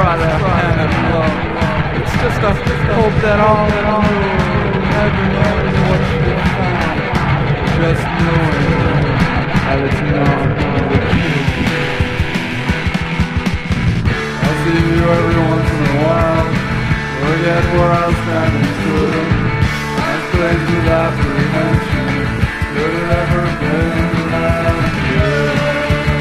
try to have love. It's just a hope that all that I know, never knowing what you find, just knowing that it's not the truth. I see you every once in a while, forget where I stand and stood. Nice places